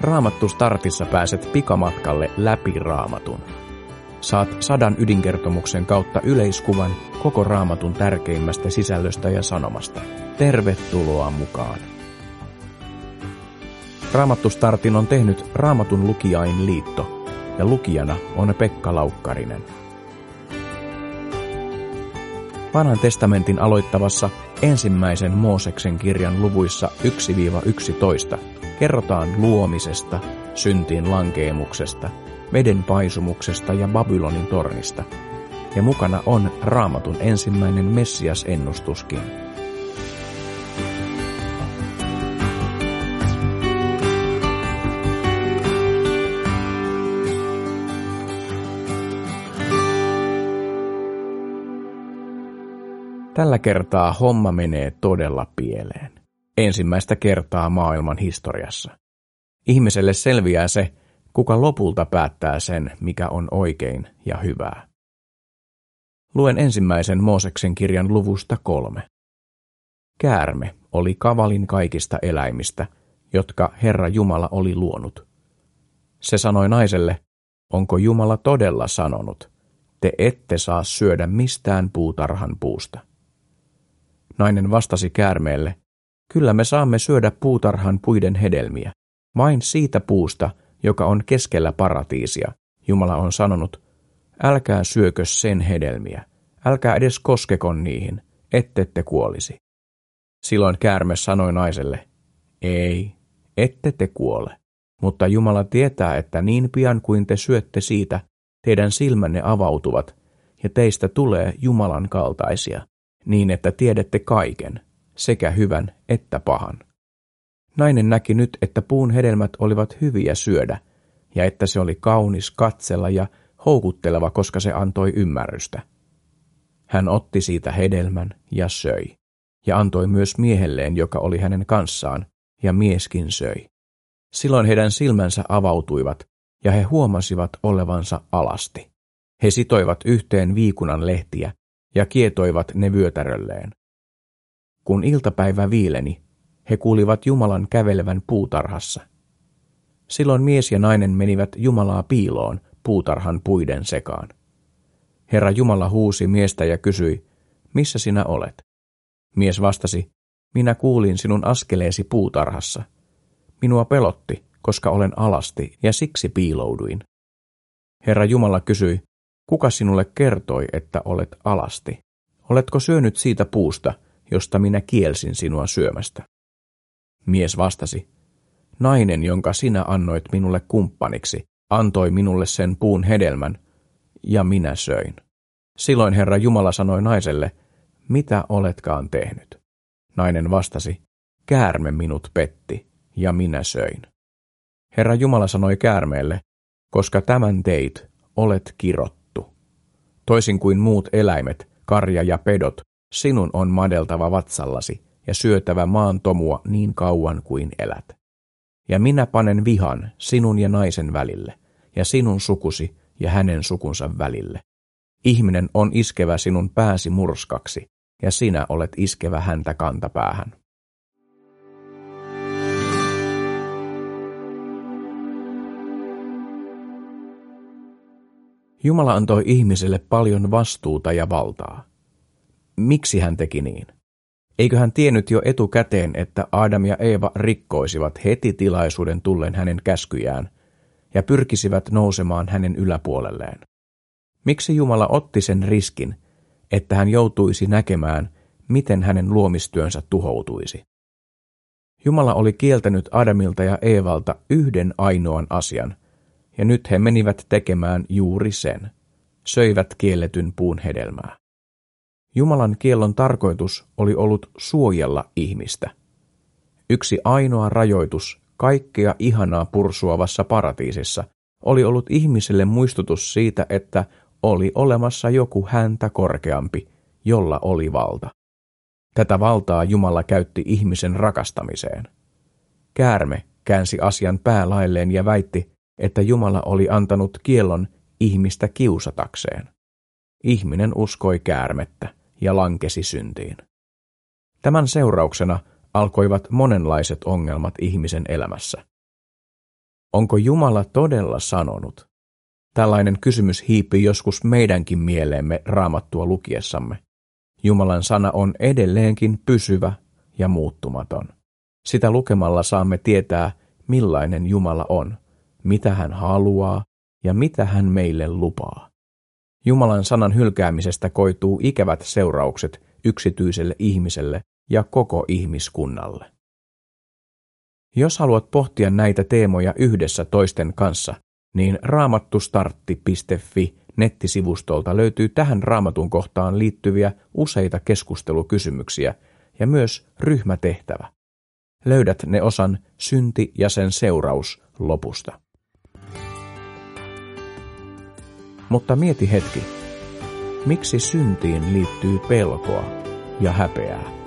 Raamattu Startissa pääset pikamatkalle läpi Raamatun. Saat 100 ydinkertomuksen kautta yleiskuvan koko Raamatun tärkeimmästä sisällöstä ja sanomasta. Tervetuloa mukaan! Raamattu Startin on tehnyt Raamatun lukijain liitto ja lukijana on Pekka Laukkarinen. Vanhan testamentin aloittavassa ensimmäisen Mooseksen kirjan luvuissa 1-11 kerrotaan luomisesta, syntiin lankeemuksesta, veden paisumuksesta ja Babylonin tornista. Ja mukana on Raamatun ensimmäinen Messias-ennustuskin. Tällä kertaa homma menee todella pieleen. Ensimmäistä kertaa maailman historiassa. Ihmiselle selviää se, kuka lopulta päättää sen, mikä on oikein ja hyvää. Luen ensimmäisen Mooseksen kirjan luvusta 3. Käärme oli kavalin kaikista eläimistä, jotka Herra Jumala oli luonut. Se sanoi naiselle, onko Jumala todella sanonut, te ette saa syödä mistään puutarhan puusta. Nainen vastasi käärmeelle, kyllä me saamme syödä puutarhan puiden hedelmiä, vain siitä puusta, joka on keskellä paratiisia. Jumala on sanonut, älkää syökö sen hedelmiä, älkää edes koskeko niihin, ettette kuolisi. Silloin käärme sanoi naiselle, ei, ette te kuole, mutta Jumala tietää, että niin pian kuin te syötte siitä, teidän silmänne avautuvat, ja teistä tulee Jumalan kaltaisia, niin että tiedätte kaiken, sekä hyvän että pahan. Nainen näki nyt, että puun hedelmät olivat hyviä syödä, ja että se oli kaunis katsella ja houkutteleva, koska se antoi ymmärrystä. Hän otti siitä hedelmän ja söi, ja antoi myös miehelleen, joka oli hänen kanssaan, ja mieskin söi. Silloin heidän silmänsä avautuivat, ja he huomasivat olevansa alasti. He sitoivat yhteen viikunan lehtiä, ja kietoivat ne vyötärölleen. Kun iltapäivä viileni, he kuulivat Jumalan kävelevän puutarhassa. Silloin mies ja nainen menivät Jumalaa piiloon puutarhan puiden sekaan. Herra Jumala huusi miestä ja kysyi, missä sinä olet? Mies vastasi, minä kuulin sinun askeleesi puutarhassa. Minua pelotti, koska olen alasti ja siksi piilouduin. Herra Jumala kysyi, kuka sinulle kertoi, että olet alasti? Oletko syönyt siitä puusta, josta minä kielsin sinua syömästä? Mies vastasi, nainen, jonka sinä annoit minulle kumppaniksi, antoi minulle sen puun hedelmän, ja minä söin. Silloin Herra Jumala sanoi naiselle, mitä oletkaan tehnyt? Nainen vastasi, käärme minut petti, ja minä söin. Herra Jumala sanoi käärmeelle, koska tämän teit, olet kirottu. Toisin kuin muut eläimet, karja ja pedot, sinun on madeltava vatsallasi ja syötävä maan tomua niin kauan kuin elät. Ja minä panen vihan sinun ja naisen välille, ja sinun sukusi ja hänen sukunsa välille. Ihminen on iskevä sinun pääsi murskaksi, ja sinä olet iskevä häntä kantapäähän. Jumala antoi ihmiselle paljon vastuuta ja valtaa. Miksi hän teki niin? Eikö hän tiennyt jo etukäteen, että Adam ja Eeva rikkoisivat heti tilaisuuden tullen hänen käskyjään ja pyrkisivät nousemaan hänen yläpuolelleen? Miksi Jumala otti sen riskin, että hän joutuisi näkemään, miten hänen luomistyönsä tuhoutuisi? Jumala oli kieltänyt Adamilta ja Eevalta yhden ainoan asian, ja nyt he menivät tekemään juuri sen, söivät kielletyn puun hedelmää. Jumalan kiellon tarkoitus oli ollut suojella ihmistä. Yksi ainoa rajoitus kaikkea ihanaa pursuavassa paratiisissa oli ollut ihmiselle muistutus siitä, että oli olemassa joku häntä korkeampi, jolla oli valta. Tätä valtaa Jumala käytti ihmisen rakastamiseen. Käärme käänsi asian päälailleen ja väitti, että Jumala oli antanut kiellon ihmistä kiusatakseen. Ihminen uskoi käärmettä ja lankesi syntiin. Tämän seurauksena alkoivat monenlaiset ongelmat ihmisen elämässä. Onko Jumala todella sanonut? Tällainen kysymys hiipii joskus meidänkin mieleemme Raamattua lukiessamme. Jumalan sana on edelleenkin pysyvä ja muuttumaton. Sitä lukemalla saamme tietää, millainen Jumala on, mitä hän haluaa ja mitä hän meille lupaa. Jumalan sanan hylkäämisestä koituu ikävät seuraukset yksityiselle ihmiselle ja koko ihmiskunnalle. Jos haluat pohtia näitä teemoja yhdessä toisten kanssa, niin raamattustartti.fi nettisivustolta löytyy tähän raamatun kohtaan liittyviä useita keskustelukysymyksiä ja myös ryhmätehtävä. Löydät ne osan synti ja sen seuraus lopusta. Mutta mieti hetki, miksi syntiin liittyy pelkoa ja häpeää?